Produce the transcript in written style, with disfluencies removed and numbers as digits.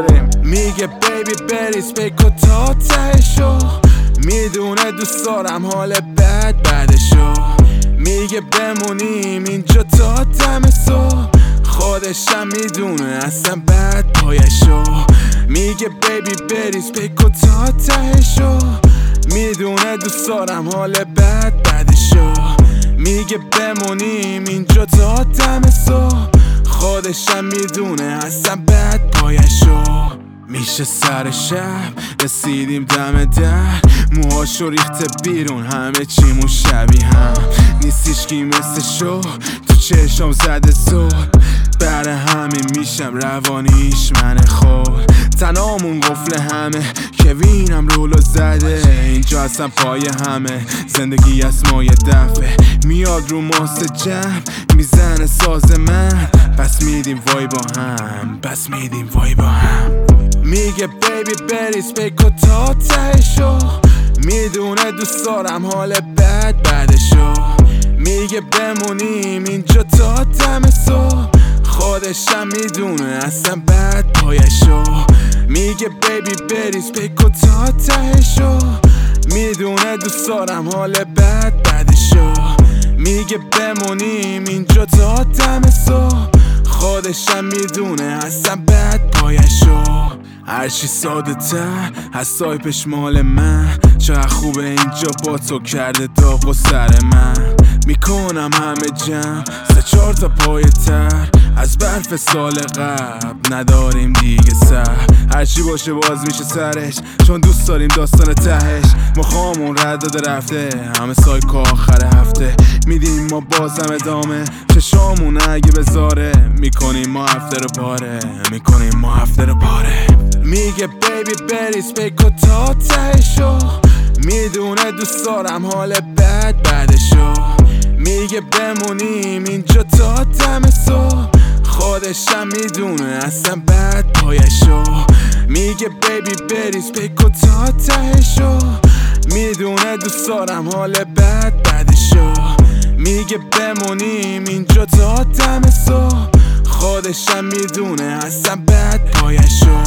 داریم. میگه بیبی بریز بکن تا تهشو، میدونه دوست دارم حال بد بعدشو. میگه بمونیم اینجا تا دم صبح، خودشم میدونه اصلا بد پایشو. میگه بیبی بریز بکن تا تهشو، میدونه دوست دارم حال بد بعدشو. میگه بمونیم اینجا تا دم صبح، خودشم میدونه اصلا بد پایشو. میشه سر شب رسیدیم دم در، موهاشو ریخته بیرون همه چیمون شبیه هم نیستیش کی مثل شو، تو چشم زده زود بره همین میشم روانیش من خود. تنامون قفل همه کوینم رولو زده، اینجا اصلا پای همه زندگی از ما یه دفعه میاد رو ماست جمع میزنه ساز من، پس میدیم وای با هم، پس میدیم وای با هم. میگه بیبی بریز بکن تا تهشو، میدونه دوست دارم حال بد بعدشو. میگه بمونیم اینجا تا دم صبح، خودشم میدونه اصلا بد پایشو. میگه بیبی بریز بکن تا تهشو، میدونه دوست دارم حال بد بعدشو. میگه بمونیم اینجا تا دم صبح، خودشم میدونه اصلا بد پایشو. هرچی ساده تر از سایپش مال من، چقدر خوبه اینجا با تو کرده داغ و سر من. میکنم همه جمع 3-4 تا پای تر، از برف سال قبل نداریم دیگه سر. هرچی باشه باز میشه سرش، چون دوست داریم داستان تهش. مخامون رد داده رفته همه سایکو آخر هفته، میدیم ما بازم ادامه چشامون اگه بذاره. میکنیم ما هفته رو پاره، میکنیم ما هفته رو پاره. میگه بیبی بریز بکن تا تهشو، میدونه دوست دارم حال بد بعدشو. میگه بمونیم اینجا تا دم صبح، خودشم میدونه اصلا بد پایشو. میگه بیبی بریز بکن تا تهشو، میدونه دوست دارم حال بد بعدشو. میگه بمونیم اینجا تا دم صبح، خودشم میدونه اصلا بد پایشو.